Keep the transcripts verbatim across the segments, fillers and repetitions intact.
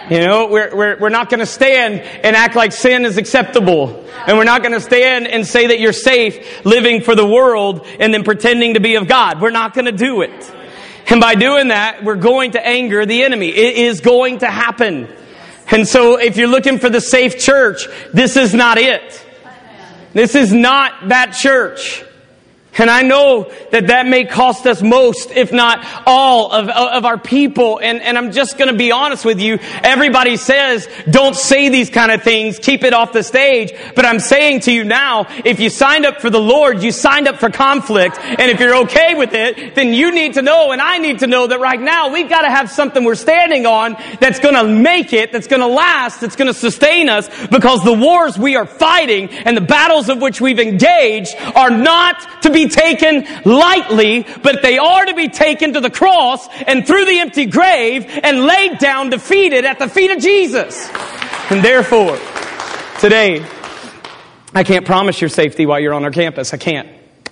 You know, we're, we're, we're not going to stand and act like sin is acceptable. And we're not going to stand and say that you're safe living for the world and then pretending to be of God. We're not going to do it. And by doing that, we're going to anger the enemy. It is going to happen. And so if you're looking for the safe church, this is not it. This is not that church. And I know that that may cost us most, if not all, of, of our people. And, and I'm just going to be honest with you. Everybody says, don't say these kind of things. Keep it off the stage. But I'm saying to you now, if you signed up for the Lord, you signed up for conflict. And if you're okay with it, then you need to know, and I need to know, that right now we've got to have something we're standing on that's going to make it, that's going to last, that's going to sustain us. Because the wars we are fighting and the battles of which we've engaged are not to be taken lightly, but they are to be taken to the cross and through the empty grave and laid down defeated at the feet of Jesus. And therefore, today, I can't promise your safety while you're on our campus. I can't.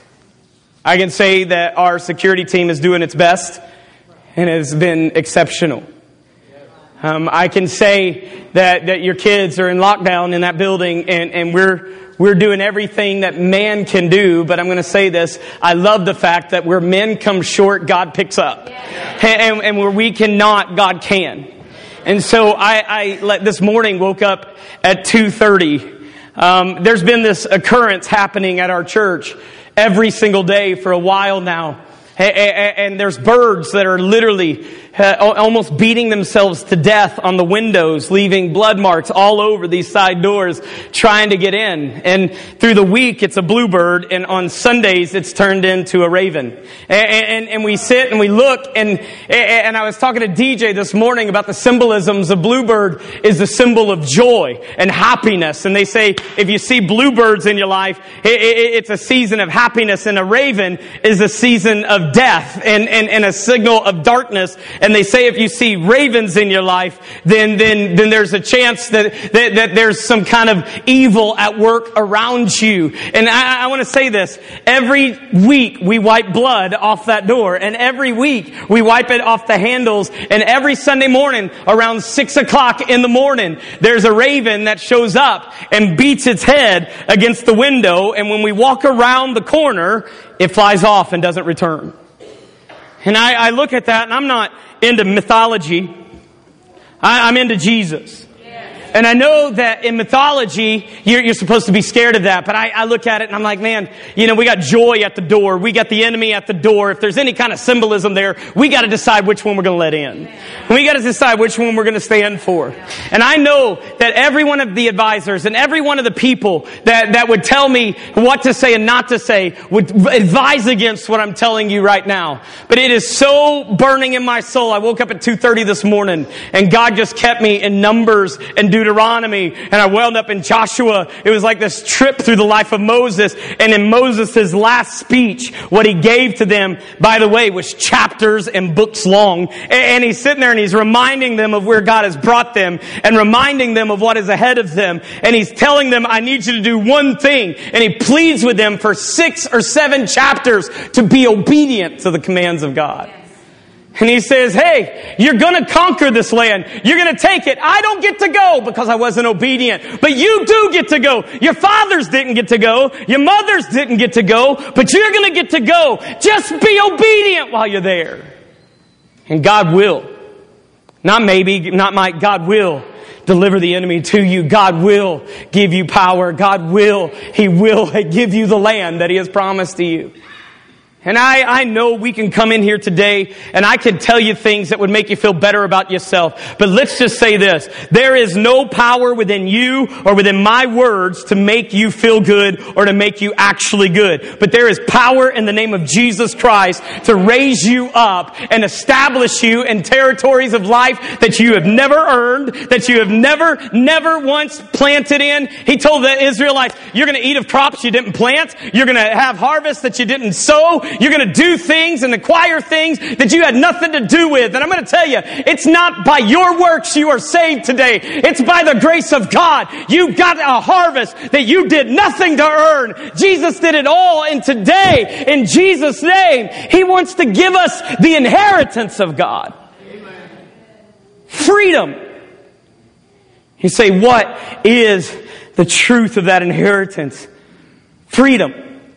I can say that our security team is doing its best and has been exceptional. Um, I can say that, that your kids are in lockdown in that building and, and we're We're doing everything that man can do, but I'm going to say this. I love the fact that where men come short, God picks up. And, and where we cannot, God can. And so I, I this morning woke up at two thirty. Um, there's been this occurrence happening at our church every single day for a while now. And there's birds that are literally almost beating themselves to death on the windows, leaving blood marks all over these side doors, trying to get in. And through the week, it's a bluebird, and on Sundays, it's turned into a raven. And, and, and we sit and we look, and, and I was talking to D J this morning about the symbolisms. A bluebird is the symbol of joy and happiness. And they say, if you see bluebirds in your life, it, it, it's a season of happiness, and a raven is a season of death and, and, and a signal of darkness. And they say if you see ravens in your life, then then then there's a chance that that, that there's some kind of evil at work around you. And I, I want to say this. Every week we wipe blood off that door. And every week we wipe it off the handles. And every Sunday morning around six o'clock in the morning, there's a raven that shows up and beats its head against the window. And when we walk around the corner, it flies off and doesn't return. And I, I look at that, and I'm not into mythology. I, I'm into Jesus. And I know that in mythology, you're, you're supposed to be scared of that. But I, I look at it and I'm like, man, you know, we got joy at the door. We got the enemy at the door. If there's any kind of symbolism there, we got to decide which one we're going to let in. And we got to decide which one we're going to stand for. And I know that every one of the advisors and every one of the people that, that would tell me what to say and not to say would advise against what I'm telling you right now. But it is so burning in my soul. I woke up at two thirty this morning and God just kept me in Numbers and Deuteronomy, and I wound up in Joshua. It was like this trip through the life of Moses. And in Moses' last speech, what he gave to them, by the way, was chapters and books long. And he's sitting there and he's reminding them of where God has brought them and reminding them of what is ahead of them. And he's telling them, I need you to do one thing. And he pleads with them for six or seven chapters to be obedient to the commands of God. And he says, hey, you're going to conquer this land. You're going to take it. I don't get to go because I wasn't obedient. But you do get to go. Your fathers didn't get to go. Your mothers didn't get to go. But you're going to get to go. Just be obedient while you're there. And God will. Not maybe, not might. God will deliver the enemy to you. God will give you power. God will. He will give you the land that He has promised to you. And I, I know we can come in here today and I can tell you things that would make you feel better about yourself. But let's just say this. There is no power within you or within my words to make you feel good or to make you actually good. But there is power in the name of Jesus Christ to raise you up and establish you in territories of life that you have never earned, that you have never, never once planted in. He told the Israelites, you're going to eat of crops you didn't plant. You're going to have harvests that you didn't sow. You're going to do things and acquire things that you had nothing to do with. And I'm going to tell you, it's not by your works you are saved today. It's by the grace of God. You got a harvest that you did nothing to earn. Jesus did it all. And today, in Jesus' name, He wants to give us the inheritance of God. Amen. Freedom. You say, what is the truth of that inheritance? Freedom.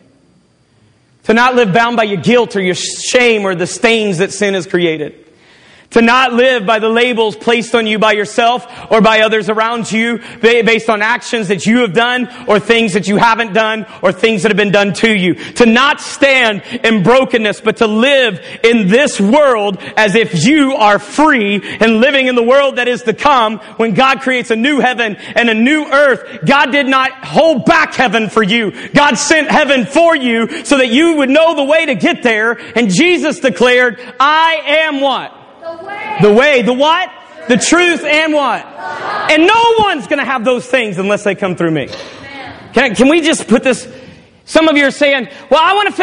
To not live bound by your guilt or your shame or the stains that sin has created. To not live by the labels placed on you by yourself or by others around you based on actions that you have done or things that you haven't done or things that have been done to you. To not stand in brokenness, but to live in this world as if you are free and living in the world that is to come when God creates a new heaven and a new earth. God did not hold back heaven for you. God sent heaven for you so that you would know the way to get there. And Jesus declared, I am what? The way. The way. The what? The truth and what? And no one's going to have those things unless they come through me. Can, I, can we just put this? Some of you are saying, well, I want to feel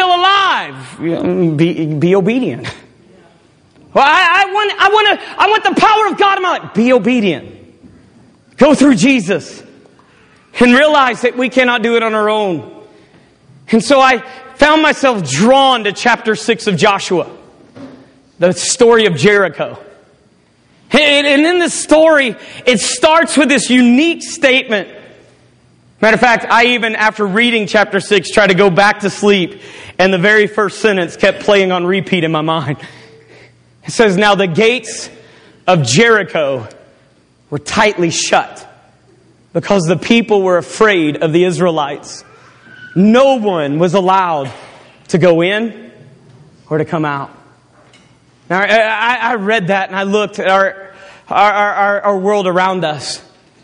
alive. Be, be obedient. Well, I, I want, I want to, I want the power of God in my life. Be obedient. Go through Jesus and realize that we cannot do it on our own. And so I found myself drawn to chapter six of Joshua. The story of Jericho. And in this story, it starts with this unique statement. Matter of fact, I even, after reading chapter six, tried to go back to sleep, and the very first sentence kept playing on repeat in my mind. It says, now the gates of Jericho were tightly shut because the people were afraid of the Israelites. No one was allowed to go in or to come out. Now, I, I read that and I looked at our, our, our, our world around us.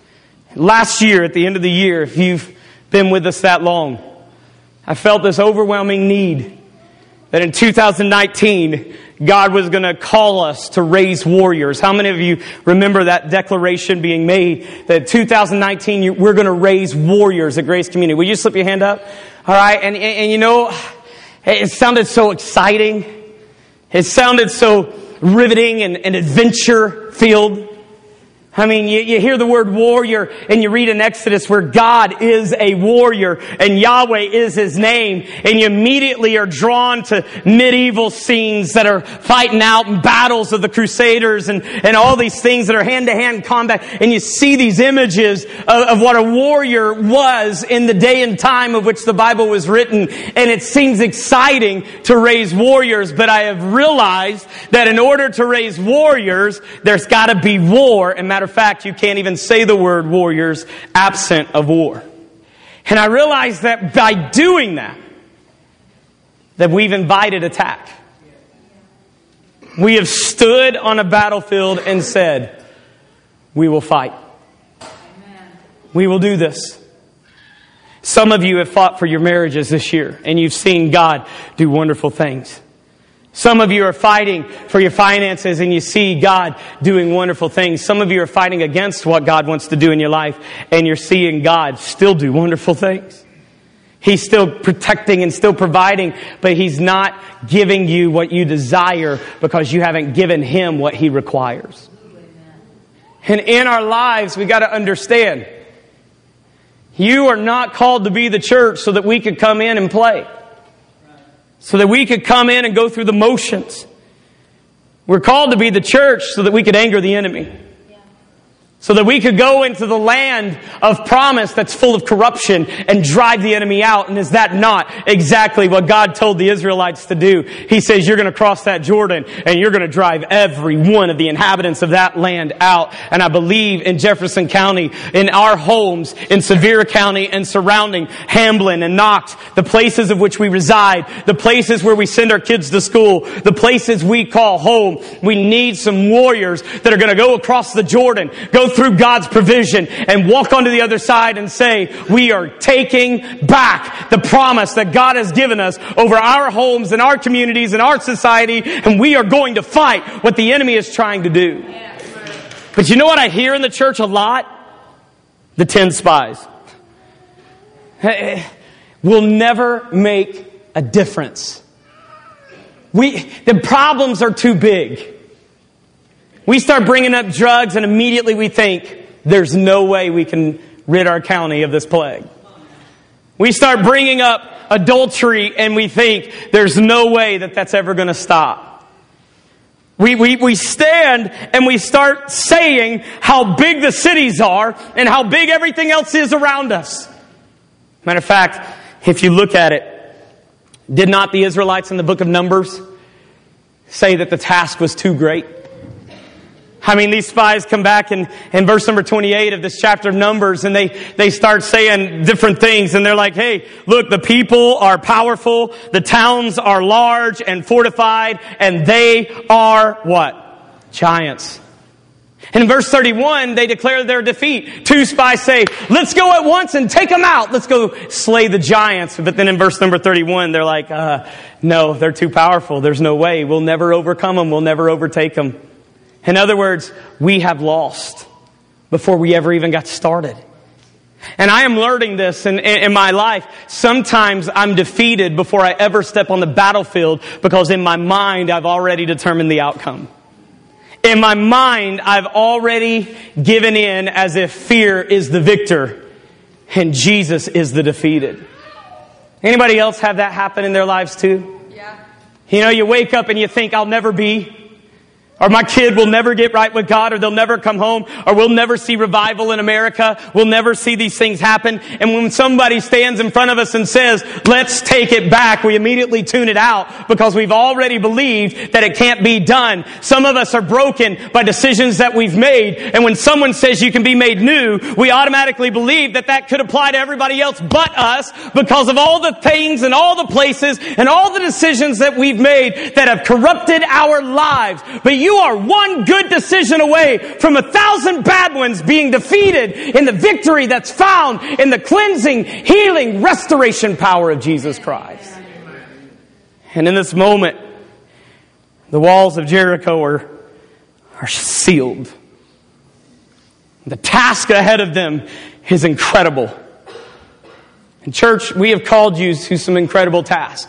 Last year, at the end of the year, if you've been with us that long, I felt this overwhelming need that in two thousand nineteen, God was going to call us to raise warriors. How many of you remember that declaration being made that two thousand nineteen, we're going to raise warriors at Grace Community? Will you slip your hand up? All right. And, and, and you know, it sounded so exciting. It sounded so riveting and, and adventure-filled. I mean, you, you hear the word warrior and you read in Exodus where God is a warrior and Yahweh is His name. And you immediately are drawn to medieval scenes that are fighting out in battles of the Crusaders and, and all these things that are hand-to-hand combat. And you see these images of, of what a warrior was in the day and time of which the Bible was written. And it seems exciting to raise warriors. But I have realized that in order to raise warriors, there's got to be war. And matter of fact, you can't even say the word warriors absent of war. And I realized that by doing that, that we've invited attack. We have stood on a battlefield and said, we will fight. We will do this. Some of you have fought for your marriages this year, and you've seen God do wonderful things. Some of you are fighting for your finances and you see God doing wonderful things. Some of you are fighting against what God wants to do in your life and you're seeing God still do wonderful things. He's still protecting and still providing, but He's not giving you what you desire because you haven't given Him what He requires. And in our lives, we got to understand, you are not called to be the church so that we could come in and play. So that we could come in and go through the motions. We're called to be the church so that we could anger the enemy. So that we could go into the land of promise that's full of corruption and drive the enemy out. And is that not exactly what God told the Israelites to do? He says, you're going to cross that Jordan and you're going to drive every one of the inhabitants of that land out. And I believe in Jefferson County, in our homes, in Sevier County and surrounding Hamblin and Knox, the places of which we reside, the places where we send our kids to school, the places we call home, we need some warriors that are going to go across the Jordan, go through God's provision and walk onto the other side and say, we are taking back the promise that God has given us over our homes and our communities and our society, and we are going to fight what the enemy is trying to do. But you know what I hear in the church a lot? The ten spies. Will never make a difference. We, the problems are too big. We start bringing up drugs and immediately we think, there's no way we can rid our county of this plague. We start bringing up adultery and we think, there's no way that that's ever going to stop. We, we, we stand and we start saying how big the cities are and how big everything else is around us. Matter of fact, if you look at it, did not the Israelites in the book of Numbers say that the task was too great? I mean, these spies come back in, in verse number twenty-eight of this chapter of Numbers, and they, they start saying different things. And they're like, hey, look, the people are powerful, the towns are large and fortified, and they are what? Giants. And in verse thirty-one, they declare their defeat. Two spies say, let's go at once and take them out. Let's go slay the giants. But then in verse number thirty-one, they're like, uh, no, they're too powerful. There's no way. We'll never overcome them. We'll never overtake them. In other words, we have lost before we ever even got started. And I am learning this in, in, in my life. Sometimes I'm defeated before I ever step on the battlefield because in my mind I've already determined the outcome. In my mind I've already given in as if fear is the victor and Jesus is the defeated. Anybody else have that happen in their lives too? Yeah. You know, you wake up and you think, I'll never be. Or my kid will never get right with God, or they'll never come home, or we'll never see revival in America. We'll never see these things happen. And when somebody stands in front of us and says, let's take it back, we immediately tune it out because we've already believed that it can't be done. Some of us are broken by decisions that we've made. And when someone says you can be made new, we automatically believe that that could apply to everybody else but us because of all the things and all the places and all the decisions that we've made that have corrupted our lives. But you are one good decision away from a thousand bad ones being defeated in the victory that's found in the cleansing, healing, restoration power of Jesus Christ. And in this moment, the walls of Jericho are, are sealed. The task ahead of them is incredible. And church, we have called you to some incredible tasks.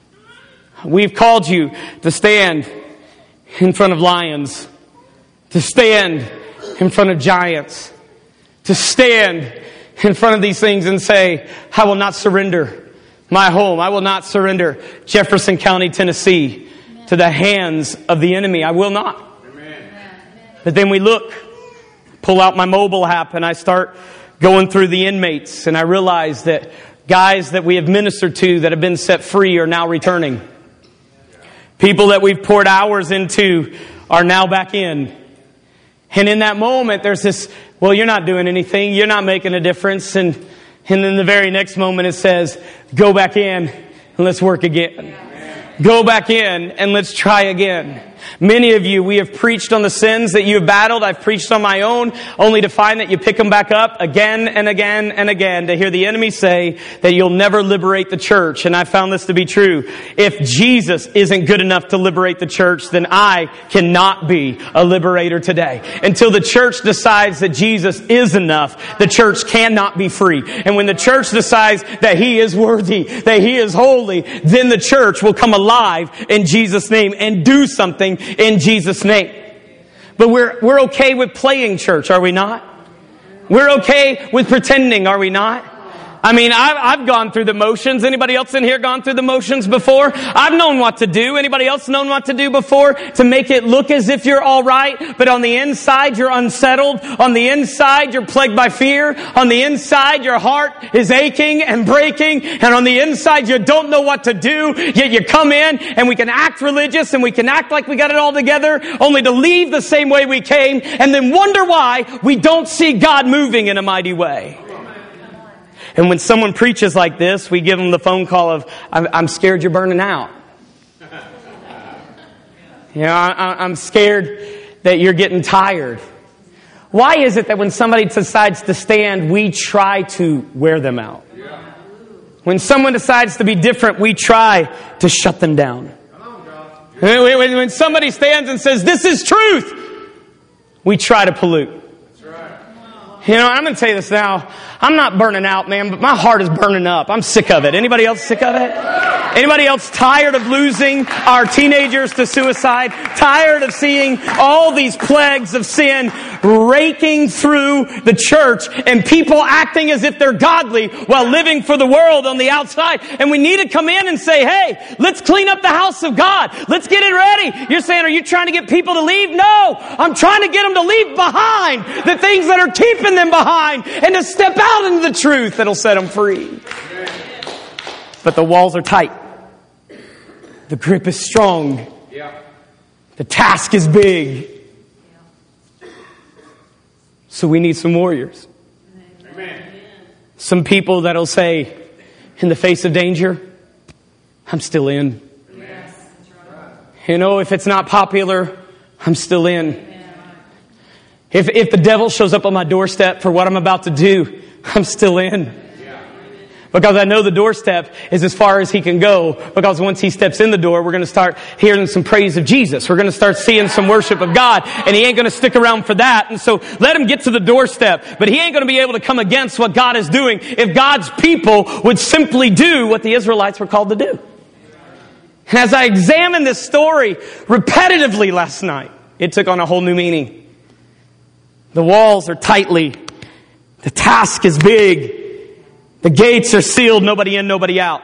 We've called you to stand in front of lions, to stand in front of giants, to stand in front of these things and say, I will not surrender my home. I will not surrender Jefferson County, Tennessee to the hands of the enemy. I will not. Amen. But then we look, pull out my mobile app, and I start going through the inmates, and I realize that guys that we have ministered to that have been set free are now returning. People that we've poured hours into are now back in. And in that moment, there's this, well, you're not doing anything. You're not making a difference. And, and then the very next moment it says, go back in and let's work again. Go back in and let's try again. Many of you, we have preached on the sins that you have battled. I've preached on my own, only to find that you pick them back up again and again and again, to hear the enemy say that you'll never liberate the church. And I found this to be true. If Jesus isn't good enough to liberate the church, then I cannot be a liberator today. Until the church decides that Jesus is enough, the church cannot be free. And when the church decides that He is worthy, that He is holy, then the church will come alive in Jesus' name and do something in Jesus' name. But we're we're okay with playing church, are we not? We're okay with pretending, are we not? I mean, I've, I've gone through the motions. Anybody else in here gone through the motions before? I've known what to do. Anybody else known what to do before to make it look as if you're all right, but on the inside you're unsettled. On the inside you're plagued by fear. On the inside your heart is aching and breaking. And on the inside you don't know what to do. Yet you come in and we can act religious and we can act like we got it all together, only to leave the same way we came and then wonder why we don't see God moving in a mighty way. And when someone preaches like this, we give them the phone call of, I'm scared you're burning out. You know, I'm scared that you're getting tired. Why is it that when somebody decides to stand, we try to wear them out? When someone decides to be different, we try to shut them down. When somebody stands and says, this is truth, we try to pollute. You know, I'm going to tell you this now. I'm not burning out, man, but my heart is burning up. I'm sick of it. Anybody else sick of it? Anybody else tired of losing our teenagers to suicide? Tired of seeing all these plagues of sin raking through the church and people acting as if they're godly while living for the world on the outside? And we need to come in and say, hey, let's clean up the house of God. Let's get it ready. You're saying, are you trying to get people to leave? No, I'm trying to get them to leave behind the things that are keeping them behind and to step out into the truth that'll set them free. But the walls are tight. The grip is strong. The task is big. So we need some warriors. Some people that'll say, in the face of danger, I'm still in. You know, if it's not popular, I'm still in. If if the devil shows up on my doorstep for what I'm about to do, I'm still in. Because I know the doorstep is as far as he can go. Because once he steps in the door, we're going to start hearing some praise of Jesus. We're going to start seeing some worship of God. And he ain't going to stick around for that. And so let him get to the doorstep. But he ain't going to be able to come against what God is doing if God's people would simply do what the Israelites were called to do. And as I examined this story repetitively last night, it took on a whole new meaning. The walls are tightly. The task is big. The gates are sealed, nobody in, nobody out.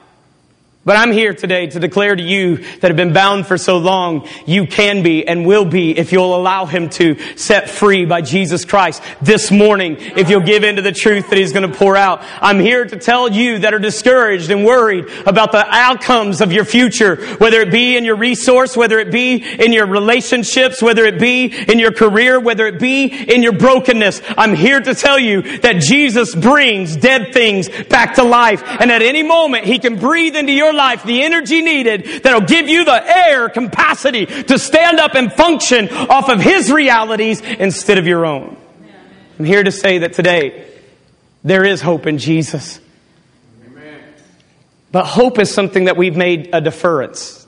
But I'm here today to declare to you that have been bound for so long, you can be and will be if you'll allow Him to, set free by Jesus Christ this morning, if you'll give into the truth that He's going to pour out. I'm here to tell you that are discouraged and worried about the outcomes of your future, whether it be in your resource, whether it be in your relationships, whether it be in your career, whether it be in your brokenness. I'm here to tell you that Jesus brings dead things back to life. And at any moment, He can breathe into your life the energy needed that'll give you the air capacity to stand up and function off of His realities instead of your own. I'm here to say that today there is hope in Jesus. Amen. But hope is something that we've made a deference.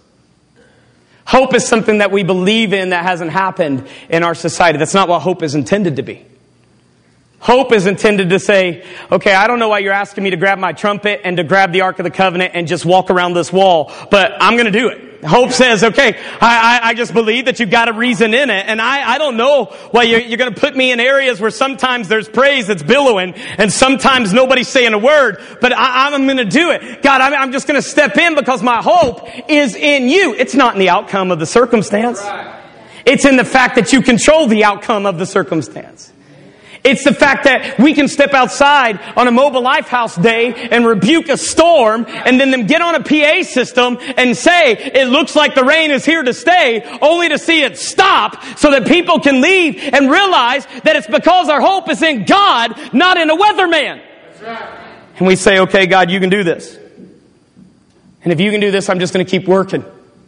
Hope is something that we believe in that hasn't happened in our society. That's not what hope is intended to be. Hope is intended to say, okay, I don't know why you're asking me to grab my trumpet and to grab the Ark of the Covenant and just walk around this wall, but I'm going to do it. Hope says, okay, I, I, I just believe that you've got a reason in it, and I, I don't know why you're, you're going to put me in areas where sometimes there's praise that's billowing and sometimes nobody's saying a word, but I, I'm going to do it. God, I'm, I'm just going to step in because my hope is in you. It's not in the outcome of the circumstance. It's in the fact that you control the outcome of the circumstance. It's the fact that we can step outside on a Mobile Life House day and rebuke a storm and then them get on a P A system and say, it looks like the rain is here to stay, only to see it stop so that people can leave and realize that it's because our hope is in God, not in a weatherman. That's right. And we say, okay, God, you can do this. And if you can do this, I'm just going to keep working.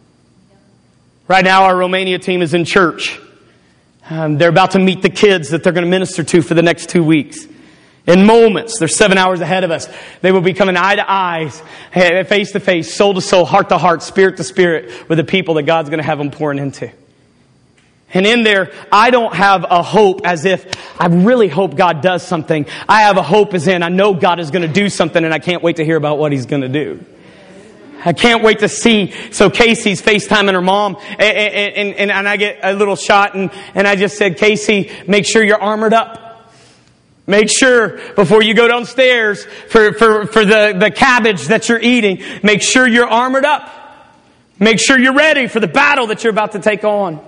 Right now, our Romania team is in church. Um, they're about to meet the kids that they're going to minister to for the next two weeks. In moments, they're seven hours ahead of us. They will be coming eye to eye, face to face, soul to soul, heart to heart, spirit to spirit with the people that God's going to have them pouring into. And in there, I don't have a hope as if I really hope God does something. I have a hope as in I know God is going to do something and I can't wait to hear about what He's going to do. I can't wait to see. So Casey's FaceTiming her mom, and, and, and, and I get a little shot, and, and I just said, Casey, make sure you're armored up. Make sure before you go downstairs for, for, for the, the cabbage that you're eating, make sure you're armored up. Make sure you're ready for the battle that you're about to take on.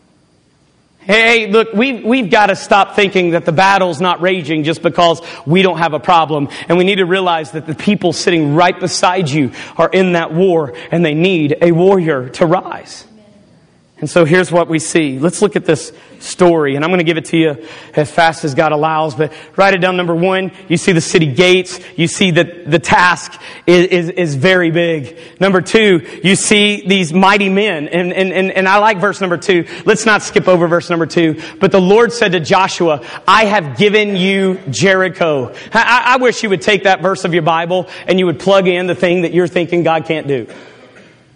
Hey, look, we've, we've got to stop thinking that the battle's not raging just because we don't have a problem. And we need to realize that the people sitting right beside you are in that war and they need a warrior to rise. And so here's what we see. Let's look at this story. And I'm going to give it to you as fast as God allows. But write it down. Number one, you see the city gates. You see that the task is, is, is very big. Number two, you see these mighty men. And, and, and, and I like verse number two. Let's not skip over verse number two. But the Lord said to Joshua, I have given you Jericho. I, I wish you would take that verse of your Bible and you would plug in the thing that you're thinking God can't do.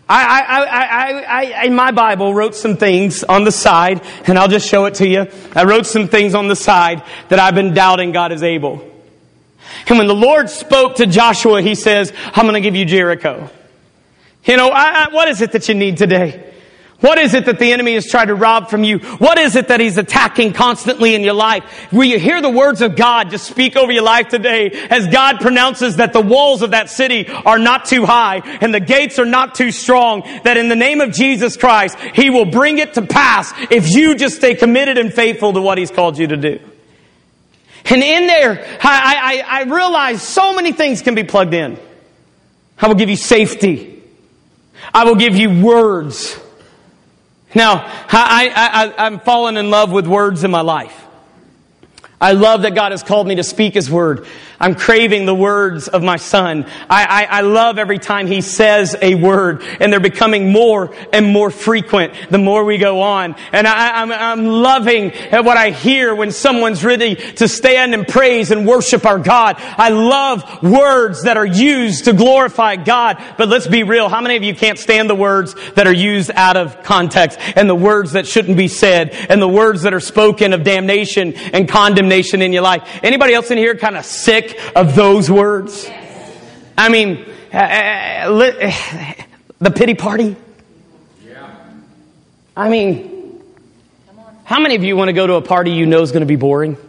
I, I, I, I, in my Bible, wrote some things on the side, and I'll just show it to you. I wrote some things on the side that I've been doubting God is able. And when the Lord spoke to Joshua, He says, I'm going to give you Jericho. You know, I, I, what is it that you need today? What is it that the enemy has tried to rob from you? What is it that he's attacking constantly in your life? Will you hear the words of God just speak over your life today as God pronounces that the walls of that city are not too high and the gates are not too strong, that in the name of Jesus Christ, He will bring it to pass if you just stay committed and faithful to what He's called you to do. And in there, I, I, I realize so many things can be plugged in. I will give you safety. I will give you words. Now, I, I, I'm falling in love with words in my life. I love that God has called me to speak His word. I'm craving the words of my son. I, I, I love every time he says a word, and they're becoming more and more frequent the more we go on. And I, I'm, I'm loving what I hear when someone's ready to stand and praise and worship our God. I love words that are used to glorify God. But let's be real. How many of you can't stand the words that are used out of context, and the words that shouldn't be said, and the words that are spoken of damnation and condemnation in your life? Anybody else in here kind of sick of those words? Yes. I mean, uh, uh, the pity party. Yeah. I mean, how many of you want to go to a party you know is going to be boring?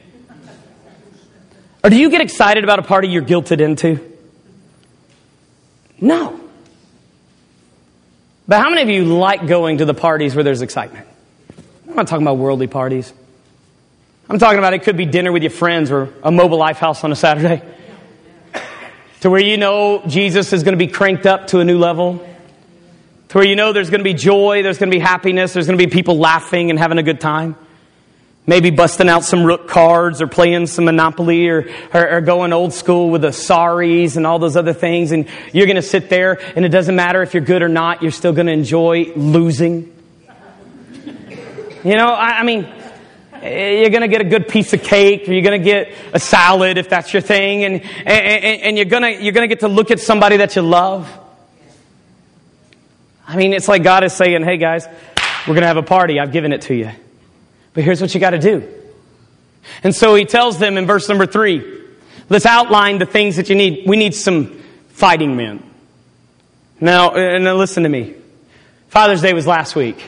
Or do you get excited about a party you're guilted into? No. But how many of you like going to the parties where there's excitement? I'm not talking about worldly parties. I'm talking about it could be dinner with your friends or a mobile life house on a Saturday. To where you know Jesus is going to be cranked up to a new level. To where you know there's going to be joy, there's going to be happiness, there's going to be people laughing and having a good time. Maybe busting out some rook cards or playing some Monopoly or, or, or going old school with the sorries and all those other things. And you're going to sit there, and it doesn't matter if you're good or not, you're still going to enjoy losing. You know, I, I mean... You're going to get a good piece of cake, or you're going to get a salad if that's your thing, and, and, and you're going to you're going to get to look at somebody that you love. I mean, it's like God is saying, hey guys, we're going to have a party. I've given it to you. But here's what you got to do. And so He tells them in verse number three, let's outline the things that you need. We need some fighting men. Now, and now listen to me. Father's Day was last week.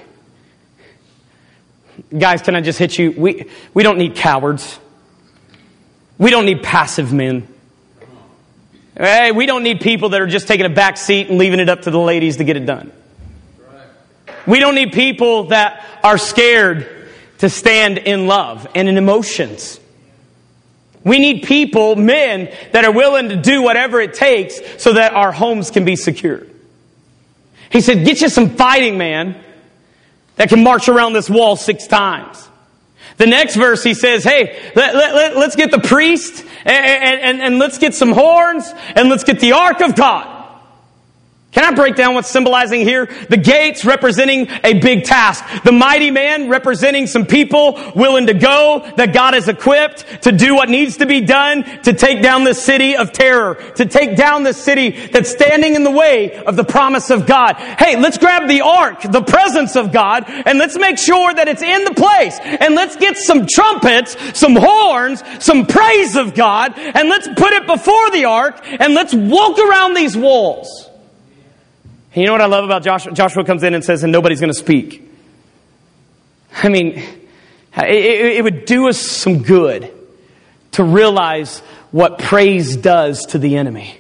Guys, can I just hit you? We we don't need cowards. We don't need passive men. Hey, we don't need people that are just taking a back seat and leaving it up to the ladies to get it done. We don't need people that are scared to stand in love and in emotions. We need people, men, that are willing to do whatever it takes so that our homes can be secured. He said, get you some fighting men that can march around this wall six times. The next verse he says, hey, let, let, let, let's get the priest and, and, and let's get some horns and let's get the ark of God. Can I break down what's symbolizing here? The gates representing a big task. The mighty man representing some people willing to go, that God has equipped to do what needs to be done to take down this city of terror, to take down this city that's standing in the way of the promise of God. Hey, let's grab the ark, the presence of God, and let's make sure that it's in the place. And let's get some trumpets, some horns, some praise of God, and let's put it before the ark, and let's walk around these walls. And you know what I love about Joshua? Joshua comes in and says, and nobody's going to speak. I mean, it, it would do us some good to realize what praise does to the enemy.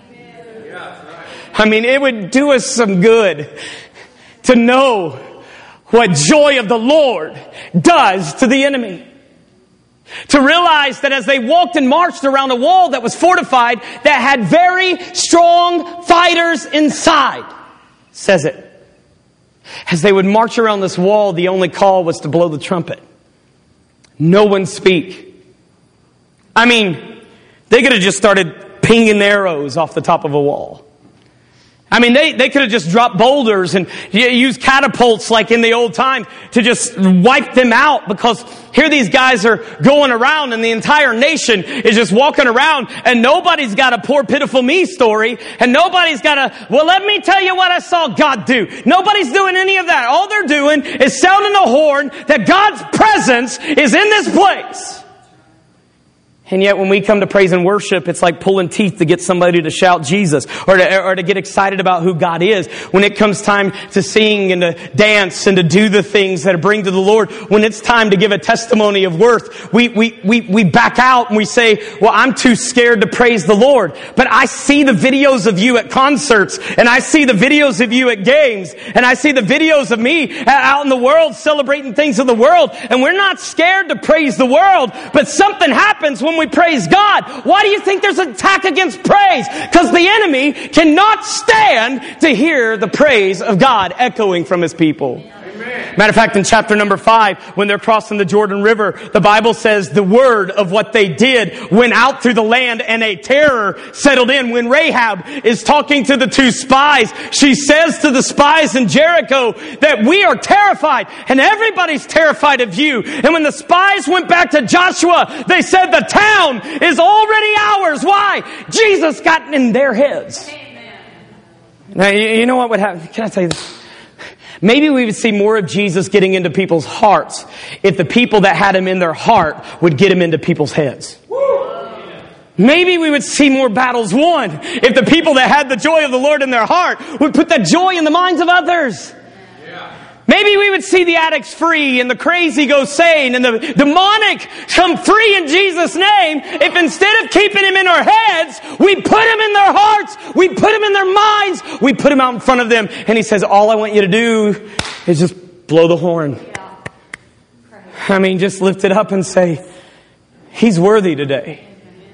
I mean, it would do us some good to know what joy of the Lord does to the enemy. To realize that as they walked and marched around a wall that was fortified, that had very strong fighters inside. Says it. As they would march around this wall, the only call was to blow the trumpet. No one speak. I mean, they could have just started pinging arrows off the top of a wall. I mean, they, they could have just dropped boulders and used catapults like in the old time to just wipe them out, because here these guys are going around and the entire nation is just walking around and nobody's got a poor pitiful me story, and nobody's got a, well, let me tell you what I saw God do. Nobody's doing any of that. All they're doing is sounding the horn that God's presence is in this place. And yet when we come to praise and worship, it's like pulling teeth to get somebody to shout Jesus, or to, or to get excited about who God is. When it comes time to sing and to dance and to do the things that bring to the Lord, when it's time to give a testimony of worth, we, we, we, we back out and we say, well, I'm too scared to praise the Lord. But I see the videos of you at concerts, and I see the videos of you at games, and I see the videos of me out in the world celebrating things of the world, and we're not scared to praise the world, but something happens when we praise God. Why do you think there's an attack against praise? Because the enemy cannot stand to hear the praise of God echoing from His people. Amen. Matter of fact, in chapter number five, when they're crossing the Jordan River, the Bible says the word of what they did went out through the land, and a terror settled in. When Rahab is talking to the two spies, she says to the spies in Jericho that we are terrified, and everybody's terrified of you. And when the spies went back to Joshua, they said the town is already ours. Why? Jesus got in their heads. Amen. Now, you know what would happen? Can I tell you this? Maybe we would see more of Jesus getting into people's hearts if the people that had Him in their heart would get Him into people's heads. Maybe we would see more battles won if the people that had the joy of the Lord in their heart would put that joy in the minds of others. Maybe we would see the addicts free and the crazy go sane and the demonic come free in Jesus' name if instead of keeping Him in our heads, we put Him in their hearts, we put Him in their minds, we put Him out in front of them, and He says, all I want you to do is just blow the horn. I mean, just lift it up and say, He's worthy today.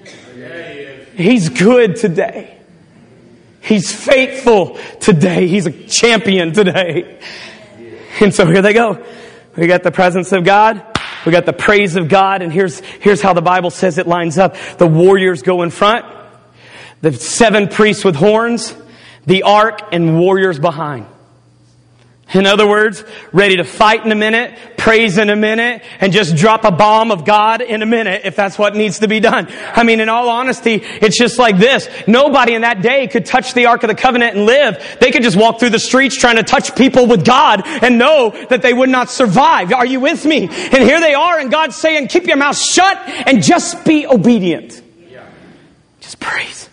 He's good today. He's faithful today. He's a champion today. And so here they go. We got the presence of God. We got the praise of God. And here's, here's how the Bible says it lines up. The warriors go in front. The seven priests with horns. The ark and warriors behind. In other words, ready to fight in a minute, praise in a minute, and just drop a bomb of God in a minute if that's what needs to be done. I mean, in all honesty, it's just like this. Nobody in that day could touch the Ark of the Covenant and live. They could just walk through the streets trying to touch people with God and know that they would not survive. Are you with me? And here they are, and God's saying, keep your mouth shut and just be obedient. Just praise.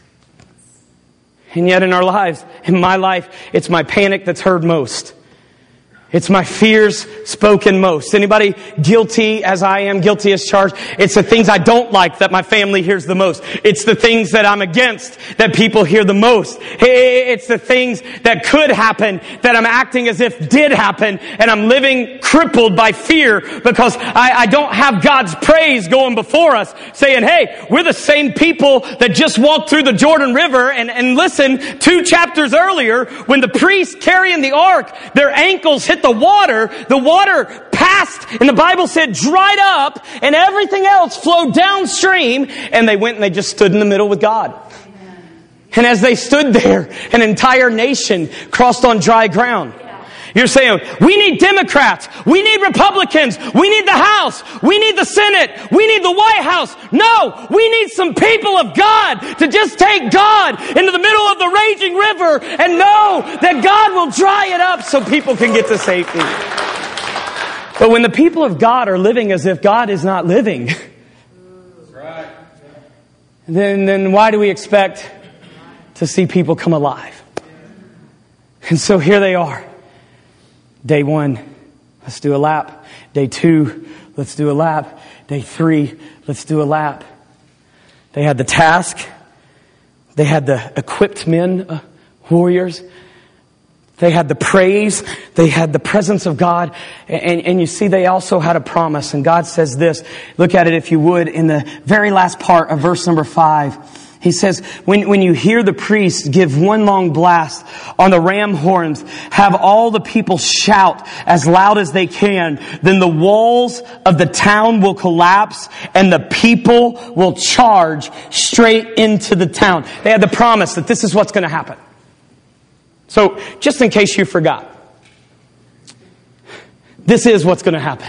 And yet in our lives, in my life, it's my panic that's heard most. It's my fears spoken most. Anybody guilty as I am, guilty as charged? It's the things I don't like that my family hears the most. It's the things that I'm against that people hear the most. It's the things that could happen that I'm acting as if did happen, and I'm living crippled by fear because I, I don't have God's praise going before us, saying, hey, we're the same people that just walked through the Jordan River, and, and listen, two chapters earlier, when the priests carrying the ark, their ankles hit the water, the water passed, and the Bible said dried up, and everything else flowed downstream, and they went and they just stood in the middle with God. Amen. And as they stood there, an entire nation crossed on dry ground. Yeah. You're saying, we need Democrats, we need Republicans, we need the House, we need the Senate, we need the White House. No, we need some people of God to just take God into the middle of the raging river and know that God will dry it up so people can get to safety. But when the people of God are living as if God is not living, then, then why do we expect to see people come alive? And so here they are. Day one, let's do a lap. Day two, let's do a lap. Day three, let's do a lap. They had the task. They had the equipped men, uh, warriors. They had the praise. They had the presence of God. And, and you see, they also had a promise. And God says this. Look at it, if you would, in the very last part of verse number five. He says, when, when you hear the priest give one long blast on the ram horns, have all the people shout as loud as they can. Then the walls of the town will collapse and the people will charge straight into the town. They had the promise that this is what's going to happen. So, just in case you forgot, this is what's going to happen.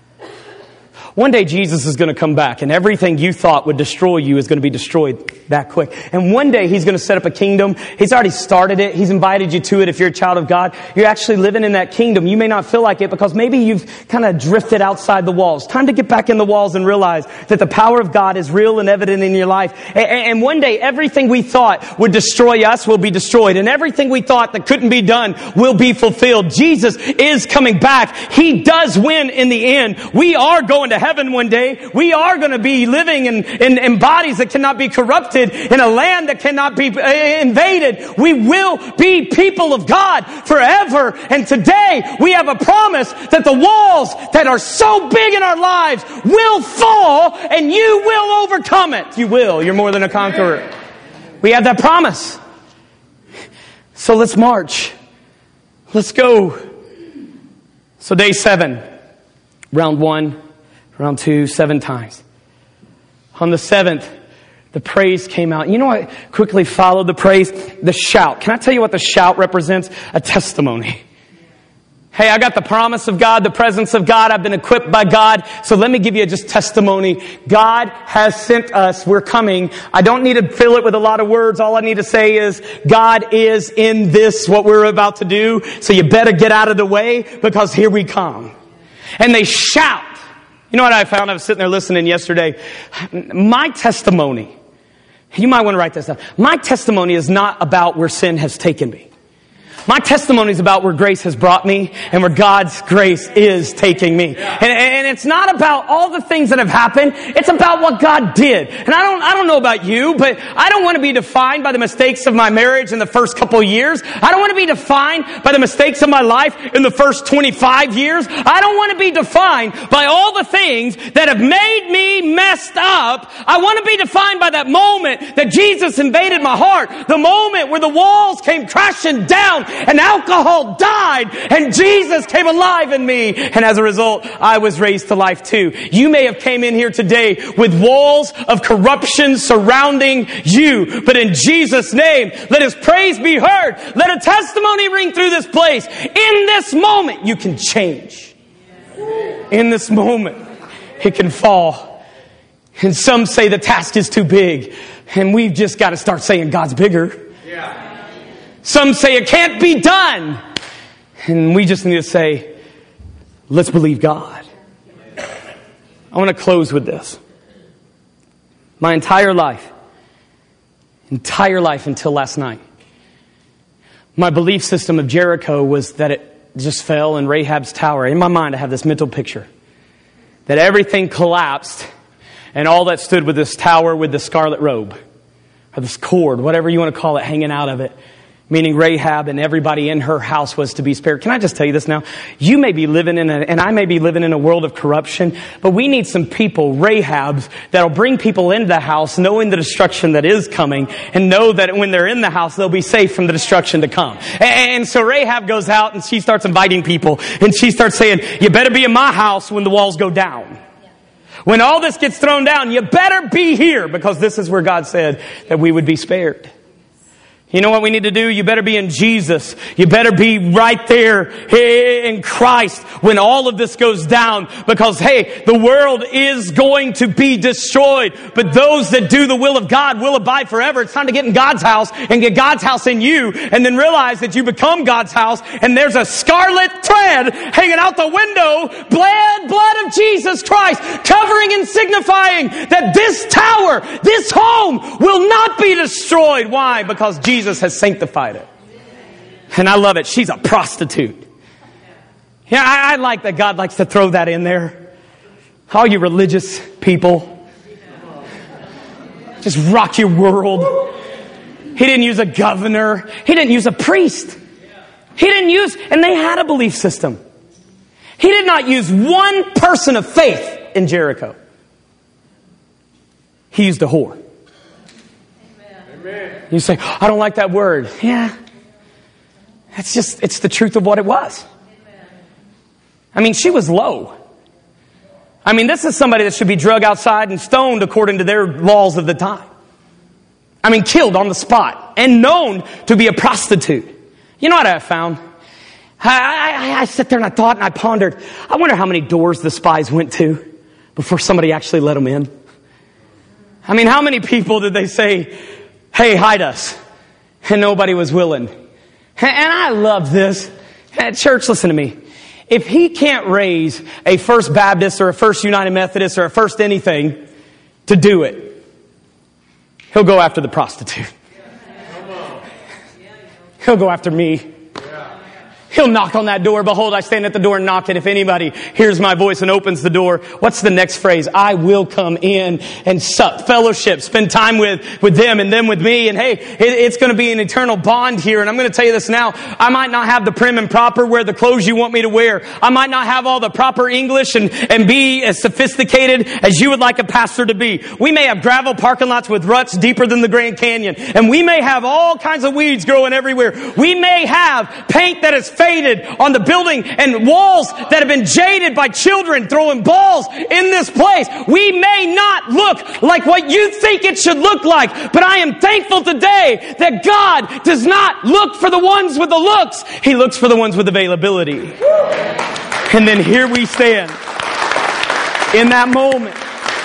One day Jesus is going to come back and everything you thought would destroy you is going to be destroyed that quick. And one day He's going to set up a kingdom. He's already started it. He's invited you to it. If you're a child of God, you're actually living in that kingdom. You may not feel like it because maybe you've kind of drifted outside the walls. Time to get back in the walls and realize that the power of God is real and evident in your life. And one day everything we thought would destroy us will be destroyed. And everything we thought that couldn't be done will be fulfilled. Jesus is coming back. He does win in the end. We are going to heaven one day. We are going to be living in, in, in bodies that cannot be corrupted, in a land that cannot be invaded. We will be people of God forever. And today we have a promise that the walls that are so big in our lives will fall and you will overcome it. You will. You're more than a conqueror. We have that promise. So let's march. Let's go. So day seven, round one. Round two, seven times. On the seventh, the praise came out. You know what quickly followed the praise? The shout. Can I tell you what the shout represents? A testimony. Hey, I got the promise of God, the presence of God. I've been equipped by God. So let me give you just testimony. God has sent us. We're coming. I don't need to fill it with a lot of words. All I need to say is God is in this, what we're about to do. So you better get out of the way because here we come. And they shout. You know what I found? I was sitting there listening yesterday. My testimony, you might want to write this down. My testimony is not about where sin has taken me. My testimony is about where grace has brought me and where God's grace is taking me. And, and it's not about all the things that have happened. It's about what God did. And I don't, I don't know about you, but I don't want to be defined by the mistakes of my marriage in the first couple of years. I don't want to be defined by the mistakes of my life in the first twenty-five years. I don't want to be defined by all the things that have made me messed up. I want to be defined by that moment that Jesus invaded my heart. The moment where the walls came crashing down and alcohol died and Jesus came alive in me. And as a result, I was raised to life too. You may have came in here today with walls of corruption surrounding you. But in Jesus' name, let His praise be heard. Let a testimony ring through this place. In this moment, you can change. In this moment, it can fall. And some say the task is too big. And we've just got to start saying God's bigger. Yeah. Some say it can't be done. And we just need to say, let's believe God. I want to close with this. My entire life, entire life until last night, my belief system of Jericho was that it just fell in Rahab's tower. In my mind, I have this mental picture that everything collapsed and all that stood with this tower with the scarlet robe or this cord, whatever you want to call it, hanging out of it. Meaning Rahab and everybody in her house was to be spared. Can I just tell you this now? You may be living in a, and I may be living in a world of corruption, but we need some people, Rahabs, that'll bring people into the house knowing the destruction that is coming and know that when they're in the house, they'll be safe from the destruction to come. And so Rahab goes out and she starts inviting people and she starts saying, you better be in my house when the walls go down. When all this gets thrown down, you better be here because this is where God said that we would be spared. You know what we need to do? You better be in Jesus. You better be right there in Christ when all of this goes down. Because, hey, the world is going to be destroyed. But those that do the will of God will abide forever. It's time to get in God's house and get God's house in you. And then realize that you become God's house. And there's a scarlet thread hanging out the window. Blood, blood of Jesus Christ. Covering and signifying that this tower, this home will not be destroyed. Why? Because Jesus Jesus has sanctified it. And I love it. She's a prostitute. Yeah, I, I like that God likes to throw that in there. All you religious people. Just rock your world. He didn't use a governor. He didn't use a priest. He didn't use, and they had a belief system. He did not use one person of faith in Jericho. He used a whore. You say, I don't like that word. Yeah. It's just, it's the truth of what it was. I mean, she was low. I mean, this is somebody that should be drug outside and stoned according to their laws of the time. I mean, killed on the spot and known to be a prostitute. You know what I found? I, I, I sat there and I thought and I pondered, I wonder how many doors the spies went to before somebody actually let them in. I mean, how many people did they say, hey, hide us? And nobody was willing. And I love this. Church, listen to me. If he can't raise a First Baptist or a First United Methodist or a First anything to do it, he'll go after the prostitute. He'll go after me. He'll knock on that door. Behold, I stand at the door and knock, and if anybody hears my voice and opens the door, what's the next phrase? I will come in and sup, fellowship, spend time with, with them and them with me. And hey, it, it's going to be an eternal bond here. And I'm going to tell you this now. I might not have the prim and proper, wear the clothes you want me to wear. I might not have all the proper English and, and be as sophisticated as you would like a pastor to be. We may have gravel parking lots with ruts deeper than the Grand Canyon. And we may have all kinds of weeds growing everywhere. We may have paint that is faded on the building and walls that have been jaded by children throwing balls in this place. We may not look like what you think it should look like, but I am thankful today that God does not look for the ones with the looks. He looks for the ones with availability. And then here we stand in that moment.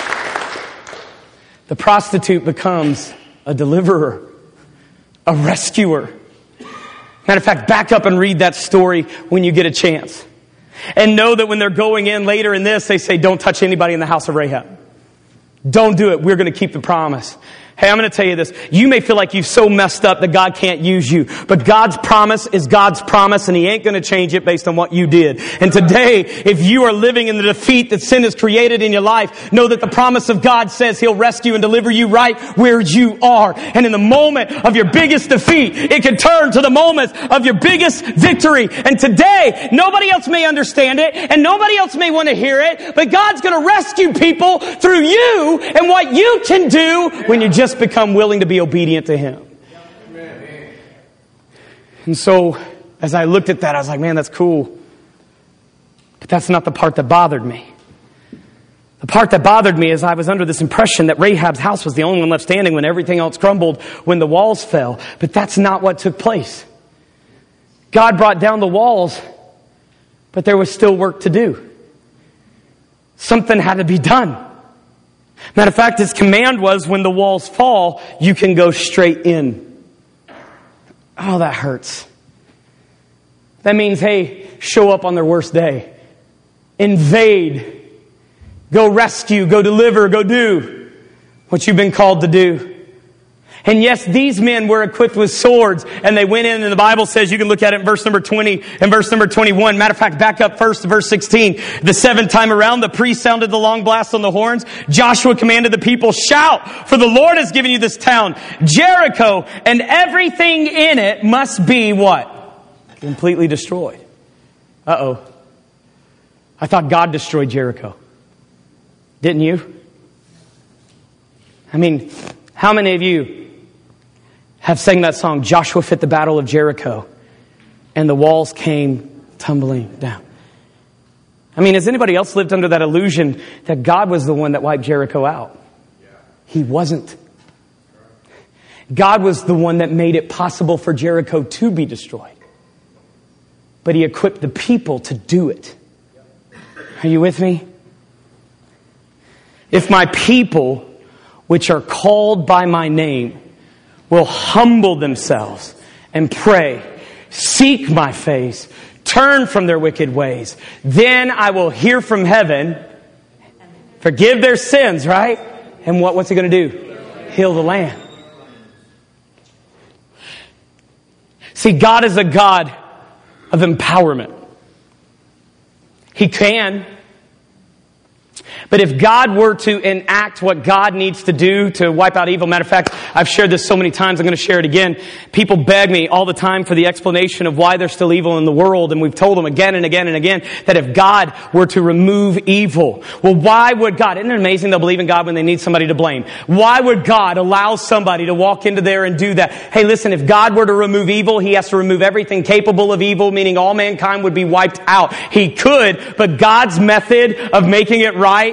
The prostitute becomes a deliverer, a rescuer. Matter of fact, back up and read that story when you get a chance. And know that when they're going in later in this, they say, don't touch anybody in the house of Rahab. Don't do it. We're going to keep the promise. Hey, I'm going to tell you this. You may feel like you've so messed up that God can't use you. But God's promise is God's promise, and He ain't going to change it based on what you did. And today, if you are living in the defeat that sin has created in your life, know that the promise of God says He'll rescue and deliver you right where you are. And in the moment of your biggest defeat, it can turn to the moments of your biggest victory. And today, nobody else may understand it, and nobody else may want to hear it, but God's going to rescue people through you and what you can do when you just become willing to be obedient to Him. And so, as I looked at that, I was like, man, that's cool. But that's not the part that bothered me. The part that bothered me is I was under this impression that Rahab's house was the only one left standing when everything else crumbled, when the walls fell. But that's not what took place. God brought down the walls, but there was still work to do. Something had to be done. Matter of fact, His command was, when the walls fall, you can go straight in. Oh, that hurts. That means, hey, show up on their worst day. Invade. Go rescue. Go deliver. Go do what you've been called to do. And yes, these men were equipped with swords, and they went in, and the Bible says, you can look at it in verse number twenty and verse number twenty-one. Matter of fact, back up first to verse sixteen. The seventh time around, the priest sounded the long blast on the horns. Joshua commanded the people, shout, for the Lord has given you this town, Jericho, and everything in it must be what? Completely destroyed. Uh-oh. I thought God destroyed Jericho. Didn't you? I mean, how many of you have sang that song, Joshua fit the battle of Jericho, and the walls came tumbling down? I mean, has anybody else lived under that illusion that God was the one that wiped Jericho out? He wasn't. God was the one that made it possible for Jericho to be destroyed. But He equipped the people to do it. Are you with me? If my people, which are called by my name, will humble themselves and pray, seek my face, turn from their wicked ways, then I will hear from heaven, forgive their sins, right? And what, what's He going to do? Heal the land. See, God is a God of empowerment. He can. But if God were to enact what God needs to do to wipe out evil, matter of fact, I've shared this so many times, I'm going to share it again. People beg me all the time for the explanation of why there's still evil in the world. And we've told them again and again and again that if God were to remove evil, well, why would God? Isn't it amazing they'll believe in God when they need somebody to blame? Why would God allow somebody to walk into there and do that? Hey, listen, if God were to remove evil, He has to remove everything capable of evil, meaning all mankind would be wiped out. He could, but God's method of making it right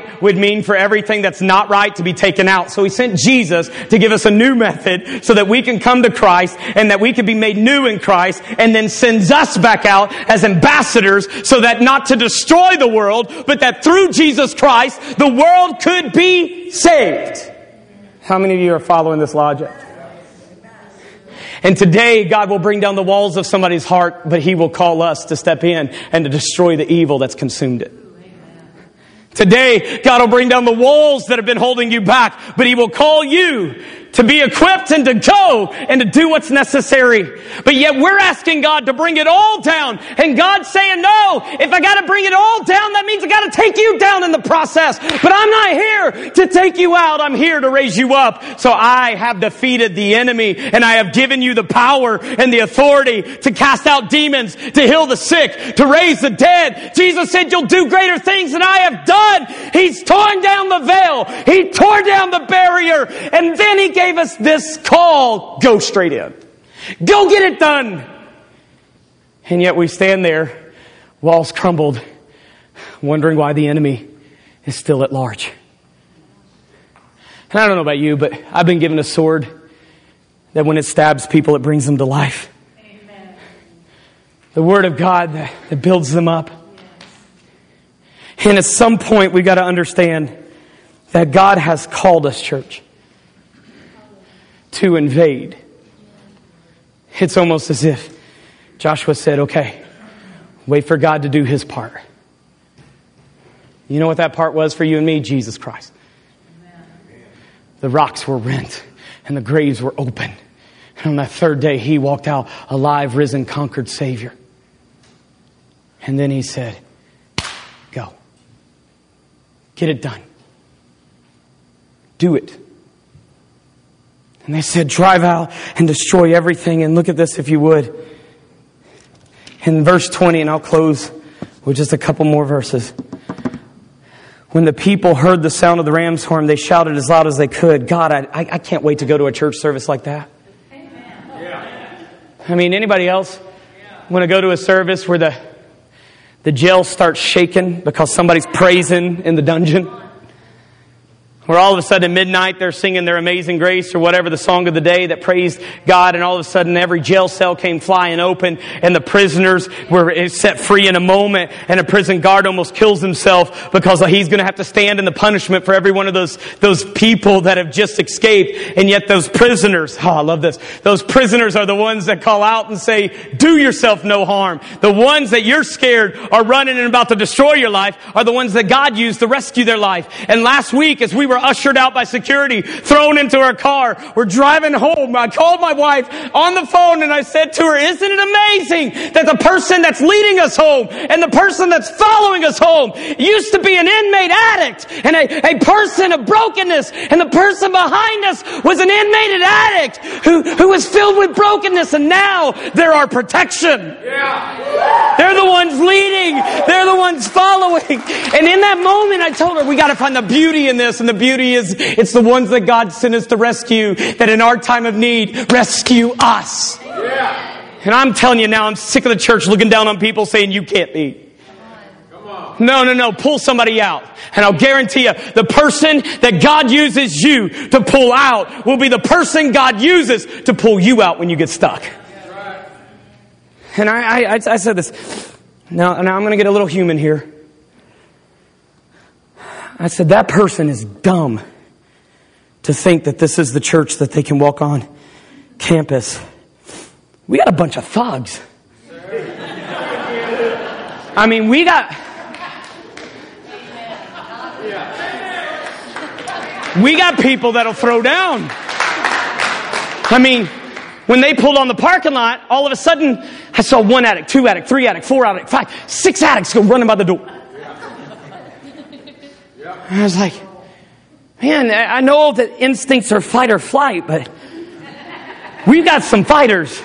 right would mean for everything that's not right to be taken out. So He sent Jesus to give us a new method so that we can come to Christ and that we can be made new in Christ, and then sends us back out as ambassadors so that not to destroy the world, but that through Jesus Christ, the world could be saved. How many of you are following this logic? And today, God will bring down the walls of somebody's heart, but He will call us to step in and to destroy the evil that's consumed it. Today, God will bring down the walls that have been holding you back, but He will call you to be equipped and to go and to do what's necessary. But yet we're asking God to bring it all down. And God's saying, no, if I got to bring it all down, that means I got to take you down in the process. But I'm not here to take you out. I'm here to raise you up. So I have defeated the enemy, and I have given you the power and the authority to cast out demons, to heal the sick, to raise the dead. Jesus said, you'll do greater things than I have done. He's torn down the veil. He tore down the barrier. And then He gave us this call, go straight in. Go get it done. And yet we stand there, walls crumbled, wondering why the enemy is still at large. And I don't know about you, but I've been given a sword that when it stabs people, it brings them to life. Amen. The Word of God that, that builds them up. Yes. And at some point, we've got to understand that God has called us, church, to invade. It's almost as if Joshua said, okay, wait for God to do His part. You know what that part was for you and me? Jesus Christ. Amen. The rocks were rent and the graves were open. And on that third day, He walked out alive, risen, conquered Savior. And then He said, go. Get it done. Do it. And they said, drive out and destroy everything. And look at this if you would. In verse twenty, and I'll close with just a couple more verses. When the people heard the sound of the ram's horn, they shouted as loud as they could. God, I, I can't wait to go to a church service like that. Amen. I mean, anybody else want to go to a service where the, the jail starts shaking because somebody's praising in the dungeon? Where all of a sudden at midnight they're singing their Amazing Grace or whatever the song of the day that praised God, and all of a sudden every jail cell came flying open and the prisoners were set free in a moment, and a prison guard almost kills himself because he's going to have to stand in the punishment for every one of those those people that have just escaped. And yet those prisoners, oh, I love this, those prisoners are the ones that call out and say, do yourself no harm. The ones that you're scared are running and about to destroy your life are the ones that God used to rescue their life. And last week as we were ushered out by security, thrown into our car, we're driving home. I called my wife on the phone and I said to her, isn't it amazing that the person that's leading us home and the person that's following us home used to be an inmate addict and a, a person of brokenness, and the person behind us was an inmate addict who, who was filled with brokenness, and now they're our protection. Yeah. They're the ones leading. They're the ones following. And in that moment I told her, we got to find the beauty in this, and the beauty is it's the ones that God sent us to rescue that in our time of need rescue us. Yeah. And I'm telling you now, I'm sick of the church looking down on people saying you can't be. Come on. No, no, no. Pull somebody out. And I'll guarantee you, the person that God uses you to pull out will be the person God uses to pull you out when you get stuck. Right. And I, I, I said this. Now, now I'm going to get a little human here. I said, that person is dumb to think that this is the church that they can walk on campus. We got a bunch of thugs. I mean, we got... We got people that'll throw down. I mean, when they pulled on the parking lot, all of a sudden, I saw one addict, two addict, three addict, four addict, five, six addicts go running by the door. And I was like, man, I know that instincts are fight or flight, but we've got some fighters.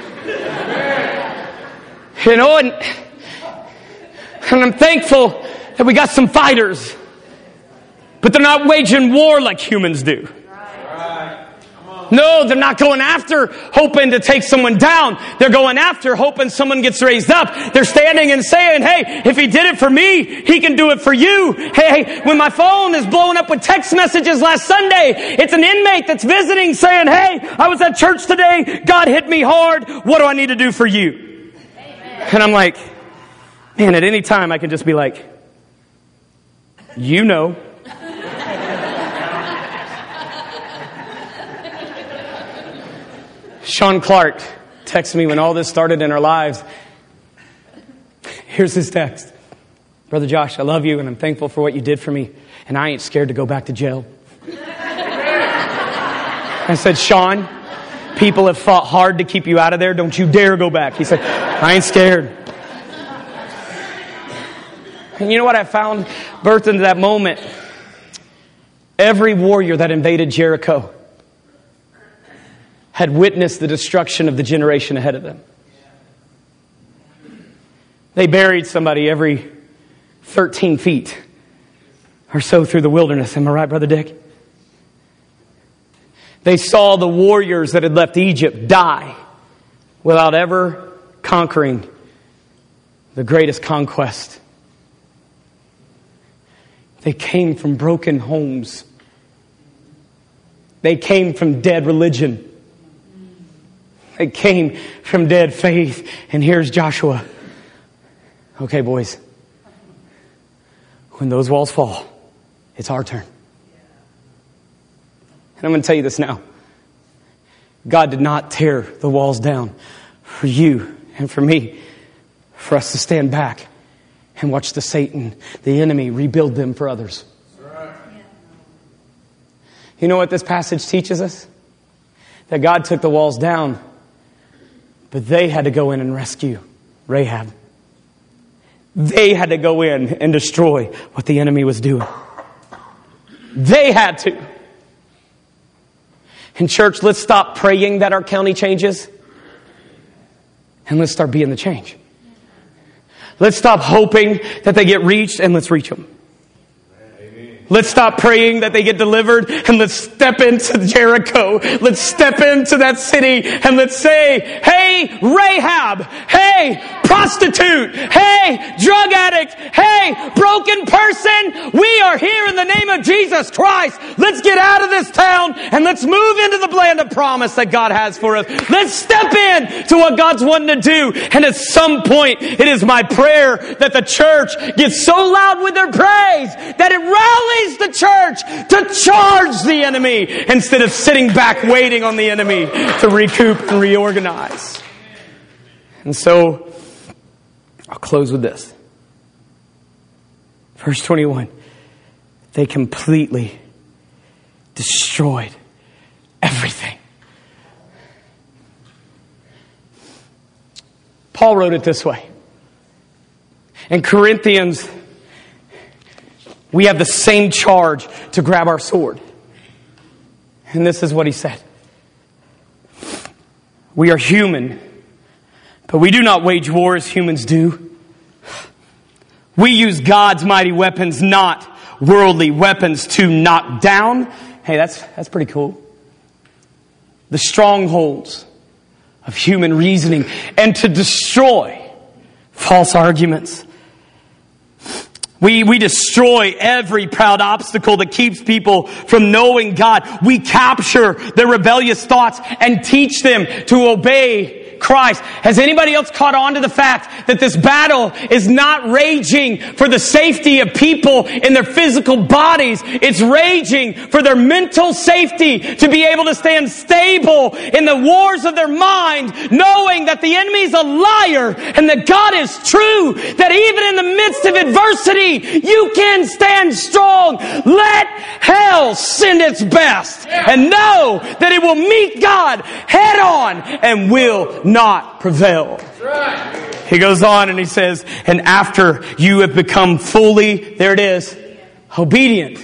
You know, and, and I'm thankful that we got some fighters. But they're not waging war like humans do. No, they're not going after hoping to take someone down. They're going after hoping someone gets raised up. They're standing and saying, hey, if he did it for me, he can do it for you. Hey, when my phone is blowing up with text messages last Sunday, it's an inmate that's visiting saying, hey, I was at church today. God hit me hard. What do I need to do for you? Amen. And I'm like, man, at any time I can just be like, you know. Sean Clark texted me when all this started in our lives. Here's his text. Brother Josh, I love you and I'm thankful for what you did for me. And I ain't scared to go back to jail. I said, Sean, people have fought hard to keep you out of there. Don't you dare go back. He said, I ain't scared. And you know what I found birthed into that moment? Every warrior that invaded Jericho had witnessed the destruction of the generation ahead of them. They buried somebody every thirteen feet or so through the wilderness. Am I right, Brother Dick? They saw the warriors that had left Egypt die without ever conquering the greatest conquest. They came from broken homes. They came from dead religion. They came from dead faith. And here's Joshua. Okay, boys. When those walls fall, it's our turn. And I'm going to tell you this now. God did not tear the walls down for you and for me, for us to stand back and watch the Satan, the enemy, rebuild them for others. You know what this passage teaches us? That God took the walls down, but they had to go in and rescue Rahab. They had to go in and destroy what the enemy was doing. They had to. In church, let's stop praying that our county changes, and let's start being the change. Let's stop hoping that they get reached, and let's reach them. Let's stop praying that they get delivered, and let's step into Jericho. Let's step into that city and let's say, hey, Rahab, hey, prostitute, hey, drug addict, hey, broken person, we are here in the name of Jesus Christ. Let's get out of this town and let's move into the land of promise that God has for us. Let's step in to what God's wanting to do. And at some point, it is my prayer that the church gets so loud with their praise that it rallies the church to charge the enemy instead of sitting back waiting on the enemy to recoup and reorganize. And so, I'll close with this. Verse twenty-one. They completely destroyed everything. Paul wrote it this way. In Corinthians, we have the same charge to grab our sword. And this is what he said. We are human, but we do not wage war as humans do. We use God's mighty weapons, not worldly weapons, to knock down. Hey, that's that's pretty cool. The strongholds of human reasoning, and to destroy false arguments. We, we destroy every proud obstacle that keeps people from knowing God. We capture their rebellious thoughts and teach them to obey Christ. Has anybody else caught on to the fact that this battle is not raging for the safety of people in their physical bodies? It's raging for their mental safety, to be able to stand stable in the wars of their mind, knowing that the enemy's a liar and that God is true, that even in the midst of adversity, you can stand strong. Let hell send its best and know that it will meet God head on and will not prevail. Right. He goes on and he says, and after you have become fully, there it is, obedient,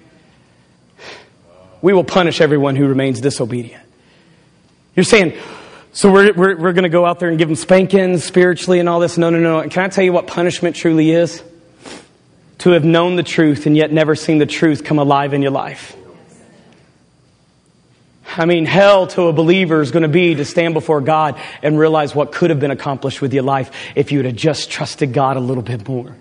we will punish everyone who remains disobedient. You're saying, so we're, we're, we're going to go out there and give them spankings spiritually and all this? No, no, no. And can I tell you what punishment truly is? To have known the truth and yet never seen the truth come alive in your life. I mean, hell to a believer is going to be to stand before God and realize what could have been accomplished with your life if you would have just trusted God a little bit more.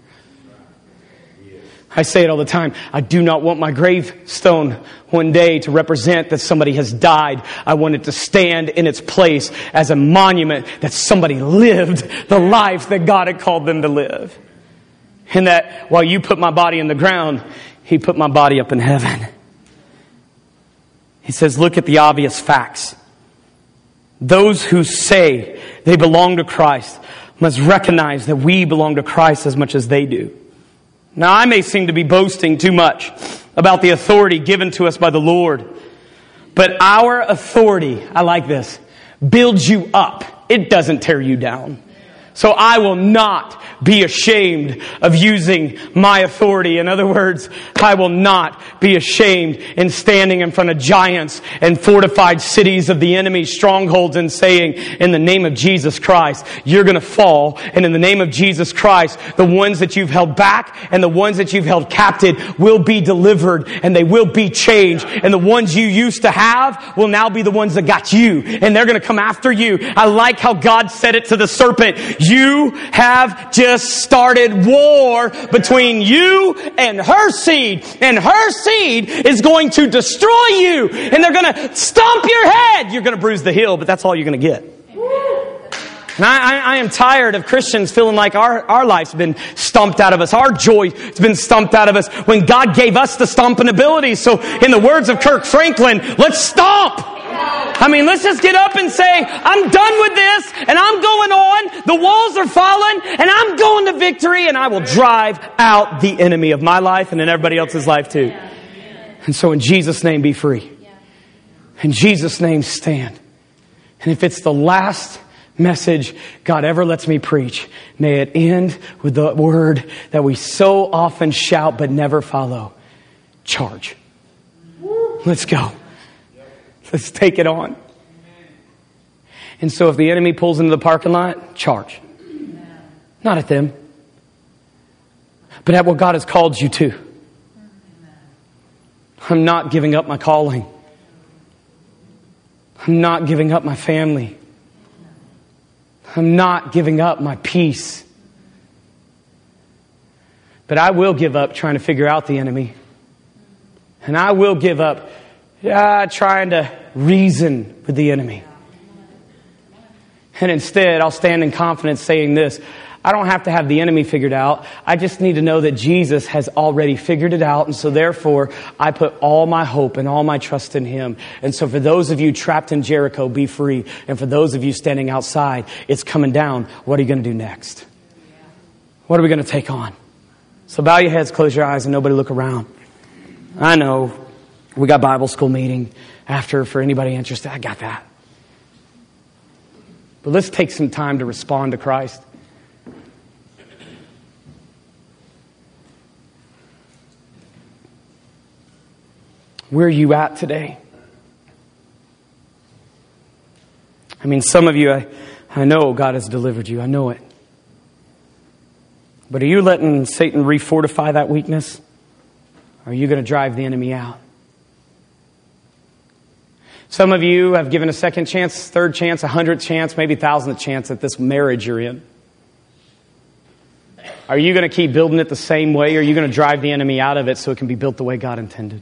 I say it all the time. I do not want my gravestone one day to represent that somebody has died. I want it to stand in its place as a monument that somebody lived the life that God had called them to live. And that while you put my body in the ground, He put my body up in heaven. He says, look at the obvious facts. Those who say they belong to Christ must recognize that we belong to Christ as much as they do. Now, I may seem to be boasting too much about the authority given to us by the Lord, but our authority, I like this, builds you up. It doesn't tear you down. So I will not be ashamed of using my authority. In other words, I will not be ashamed in standing in front of giants and fortified cities of the enemy, strongholds, and saying, in the name of Jesus Christ, you're going to fall. And in the name of Jesus Christ, the ones that you've held back and the ones that you've held captive will be delivered and they will be changed. And the ones you used to have will now be the ones that got you. And they're going to come after you. I like how God said it to the serpent. You have just started war between you and her seed. And her seed is going to destroy you. And they're going to stomp your head. You're going to bruise the heel, but that's all you're going to get. And I, I, I am tired of Christians feeling like our, our life's been stomped out of us. Our joy has been stomped out of us when God gave us the stomping ability. So in the words of Kirk Franklin, let's stomp. I mean, let's just get up and say, I'm done with this and I'm going on. The walls are falling and I'm going to victory and I will drive out the enemy of my life and in everybody else's life too. And so in Jesus' name, be free. In Jesus' name, stand. And if it's the last message God ever lets me preach, may it end with the word that we so often shout but never follow. Charge. Let's go. Let's take it on. And so if the enemy pulls into the parking lot, charge. Not at them, but at what God has called you to. I'm not giving up my calling. I'm not giving up my family. I'm not giving up my peace. But I will give up trying to figure out the enemy. And I will give up uh, trying to reason with the enemy. And instead, I'll stand in confidence saying this. I don't have to have the enemy figured out. I just need to know that Jesus has already figured it out. And so therefore, I put all my hope and all my trust in Him. And so for those of you trapped in Jericho, be free. And for those of you standing outside, it's coming down. What are you going to do next? What are we going to take on? So bow your heads, close your eyes, and nobody look around. I know we got Bible school meeting after for anybody interested. I got that. But let's take some time to respond to Christ. Where are you at today? I mean, some of you, I, I know God has delivered you. I know it. But are you letting Satan refortify that weakness? Or are you going to drive the enemy out? Some of you have given a second chance, third chance, a hundredth chance, maybe thousandth chance at this marriage you're in. Are you going to keep building it the same way, or are you going to drive the enemy out of it so it can be built the way God intended?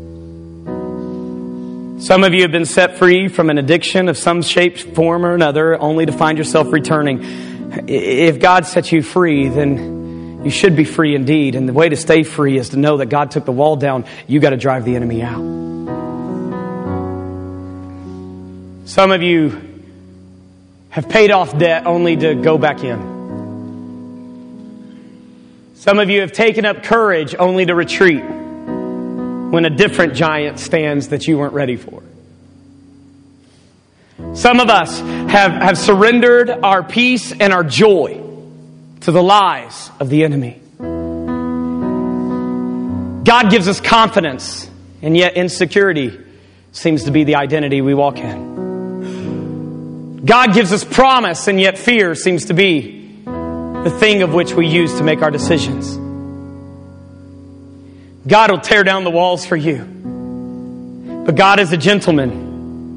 Some of you have been set free from an addiction of some shape, form, or another, only to find yourself returning. If God sets you free, then you should be free indeed. And the way to stay free is to know that God took the wall down. You got to drive the enemy out. Some of you have paid off debt only to go back in. Some of you have taken up courage only to retreat when a different giant stands that you weren't ready for. Some of us have, have surrendered our peace and our joy to the lies of the enemy. God gives us confidence, and yet insecurity seems to be the identity we walk in. God gives us promise, and yet fear seems to be the thing of which we use to make our decisions. God will tear down the walls for you. But God is a gentleman.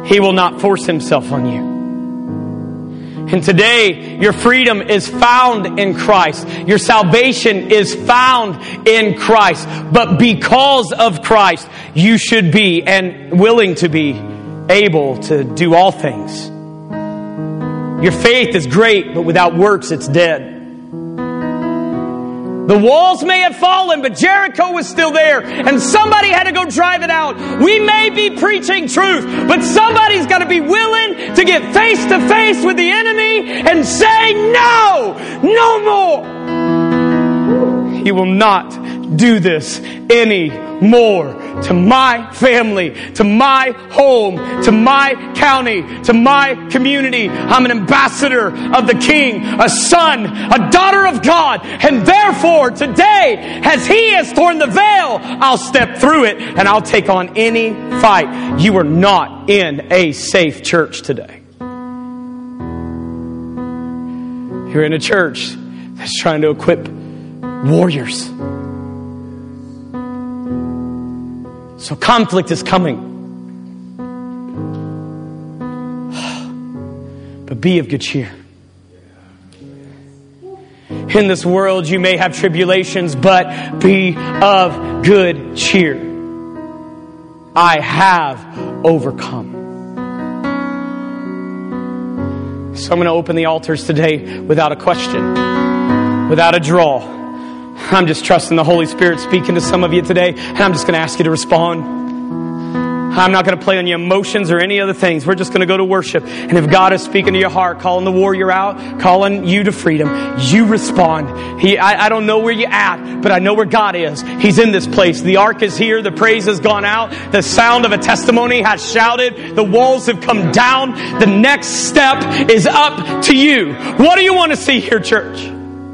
He will not force Himself on you. And today, your freedom is found in Christ. Your salvation is found in Christ. But because of Christ, you should be and willing to be able to do all things. Your faith is great, but without works, it's dead. The walls may have fallen, but Jericho was still there, and somebody had to go drive it out. We may be preaching truth, but somebody's got to be willing to get face to face with the enemy and say, no, no more. He will not do this anymore. To my family, to my home, to my county, to my community. I'm an ambassador of the King, a son, a daughter of God. And therefore, today, as He has torn the veil, I'll step through it and I'll take on any fight. You are not in a safe church today. You're in a church that's trying to equip warriors. So conflict is coming. But be of good cheer. In this world you may have tribulations, but be of good cheer. I have overcome. So I'm going to open the altars today without a question, without a draw. I'm just trusting the Holy Spirit speaking to some of you today, and I'm just going to ask you to respond. I'm not going to play on your emotions or any other things. We're just going to go to worship. And if God is speaking to your heart, calling the warrior out, calling you to freedom, you respond. He, I, I don't know where you're at, but I know where God is. He's in this place. The ark is here. The praise has gone out. The sound of a testimony has shouted. The walls have come down. The next step is up to you. What do you want to see here, church?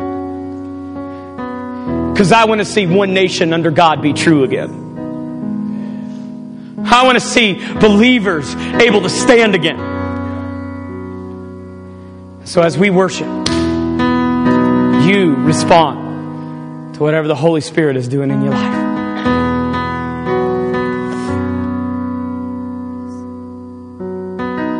Because I want to see one nation under God be true again. I want to see believers able to stand again. So as we worship, you respond to whatever the Holy Spirit is doing in your life.